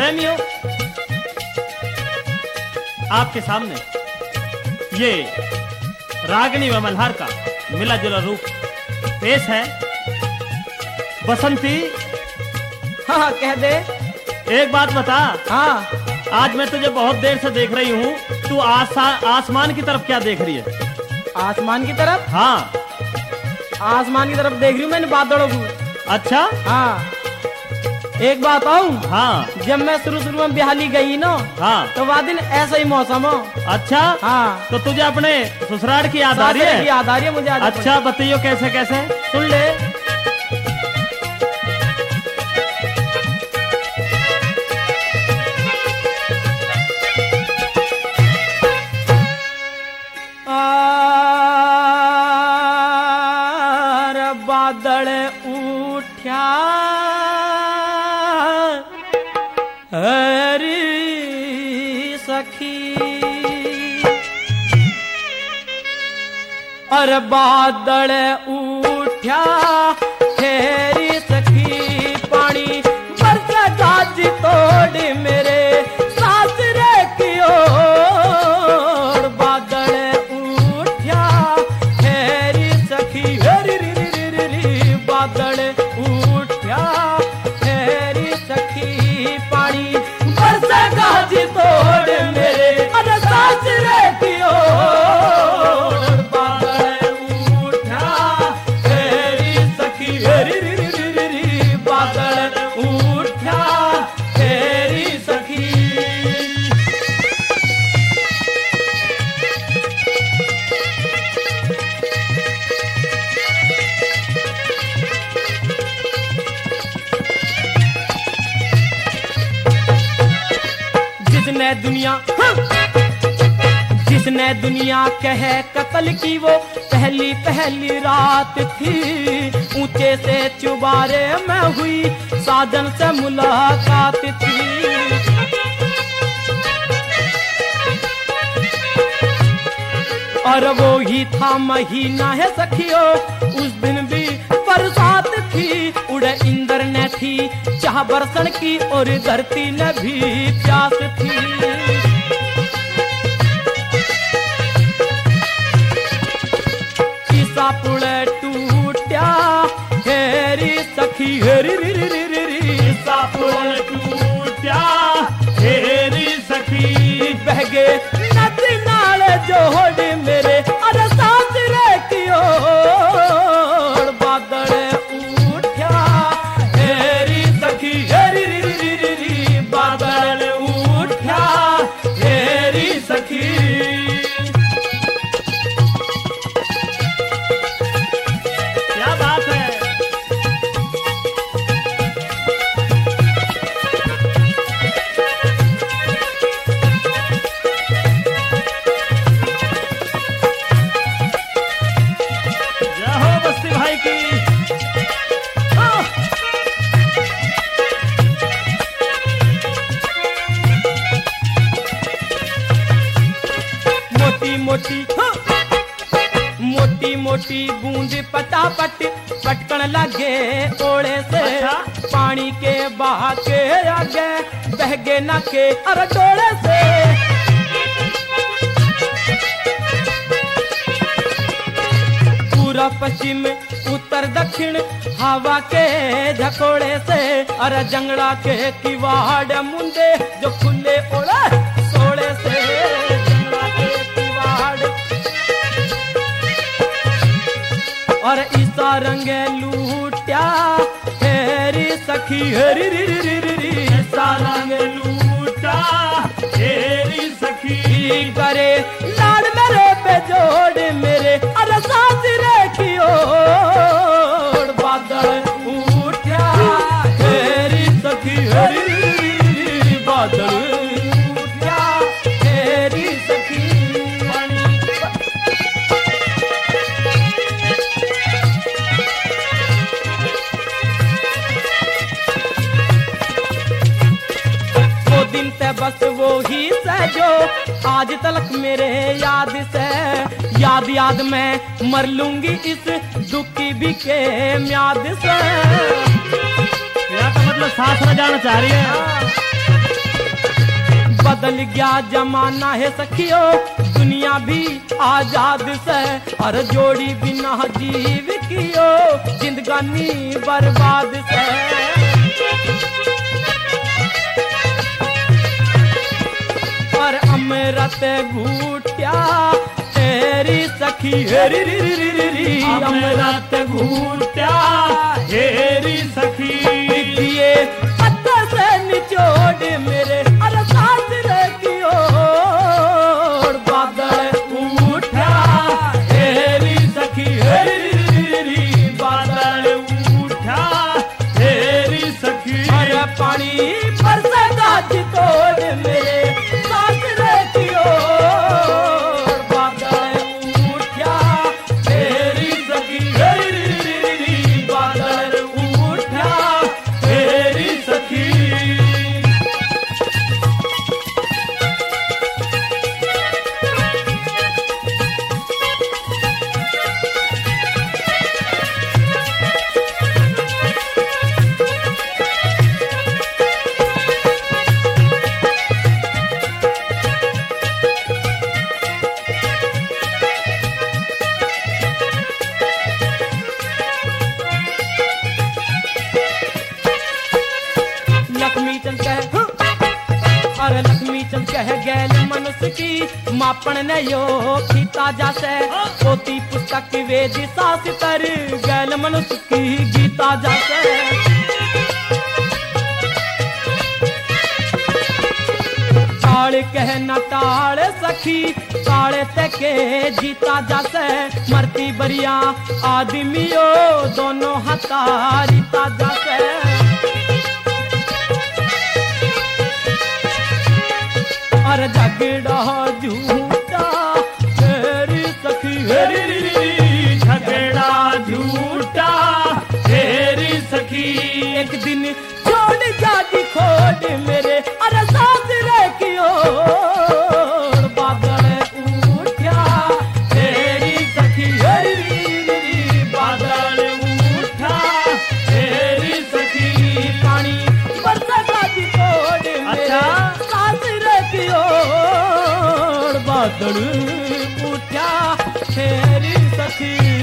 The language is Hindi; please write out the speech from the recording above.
प्रेमियों, आपके सामने ये रागिनी व मल्हार का मिला जुला रूप पेश है। बसंती, हाँ कह दे। एक बात बता। हाँ, आज मैं तुझे बहुत देर से देख रही हूँ, तू आसमान की तरफ क्या देख रही है? आसमान की तरफ? हाँ, आसमान की तरफ देख रही हूँ मैंने, बादलों को। अच्छा। हाँ, एक बात आऊं। हाँ, जब मैं शुरू में बिहाली गई ना, हाँ, तो वह दिन ऐसा ही मौसम हो। अच्छा। हाँ, तो तुझे अपने ससुराल की याद आ रही है? याद आ रही है मुझे। अच्छा बताइयो, कैसे कैसे? सुन ले। बादल उठ्या हरी सखी, और बादल उठ्या हेरी सखी, पानी बरसा गाज तोड़ मेरे सासरे की ओर। बादल उठ्या हेरी सखी, हेरी बादल उठ्या हेरी सखी, पानी बरसा गाज तोड़ मेरे सासरे की ओर। बादल उठ्या हेरी सखी, हेरी बादल उठ्या हेरी सखी। जिसने दुनिया कहे कत्ल की, वो पहली पहली रात थी। ऊंचे से चुबारे में हुई साजन से मुलाकात थी। और वो ही था महीना है सखियो, उस दिन भी बरसात थी। उड़े इंद्र ने थी चाह बरसन की, और धरती ने भी प्यास थी। पुड़े टूट्या हेरी सखी, हेरी पुड़े टूट्या हेरी सखी। बहगे नदी नाले जोड़ मेरे अरे सासरे की ओर। बादल उठ्या हेरी सखी, हेरी बादल उठ्या हेरी सखी। मोटी मोटी बूंद पटापट पटकन लगे ओले से। अच्छा? पानी के बहा के आगे बहगे न के अरे डोले से। पूरा पश्चिम उत्तर दक्षिण हवा के झकोड़े से। अरे जंगड़ा के किवाड़ मुंडे जो खुले ओले सोड़े से। और ईसा रंगे लूट्या हेरी सखी, हेरी ईसा रंगे लूटा हेरी सखी। करे लाड़ मेरे पे जोड़ मेरे अरे सासरे की ओर। बादल उठ्या हेरी सखी, हेरी बादल उठ्या हेरी सखी। दिन से बस वो ही से जो आज तलक मेरे याद से। याद याद में मर लूंगी इस दुख की भी के म्याद से। या तो मतलब सास न जाना चाह रही है। बदल गया जमाना है सखियो, दुनिया भी आजाद से, और जोड़ी बिना जीव कियो जिंदगानी बर्बाद से। और अमृत घूटिया तेरी सखी हेरी री री री री री, अमृत घूटिया हेरी सखी, दिए पत्थर से निचोड़ मेरे अरे सासरे की ओर, बादल उठा हेरी सखी हेरी री री री, बादल उठा हेरी सखी, अरे पानी बरसेगा जितोड़ मेरे सासरे की ओर, बादल उठा हेरी सखी हेरी री री, बादल उठा हेरी सखी। लक्ष्मी चंद कह अरे लक्ष्मी चंद कह गैल मनुष्य की मापन ने यो खीता जासे, पोती पुस्तक वेद शास्त्र गैल मनुष्य की गीता जासे। टाल कह न टाल सखी टाले ते के जीता जासे, मरती बरिया आदमियों दोनों हतारीता जासे। और झगड़ा झूठा तेरी सखी हेरी री री, झगड़ा झूठा हेरी सखी, एक दिन छोड़ जाती खोड़ मेरे अरे सासरे की ओर, बादल उठा हेरी सखी हेरी री री, बादल उठा हेरी सखी, पानी बरसेगा जितोड़ मेरे सासरे की ओर, बादल उठा तेरी सखी।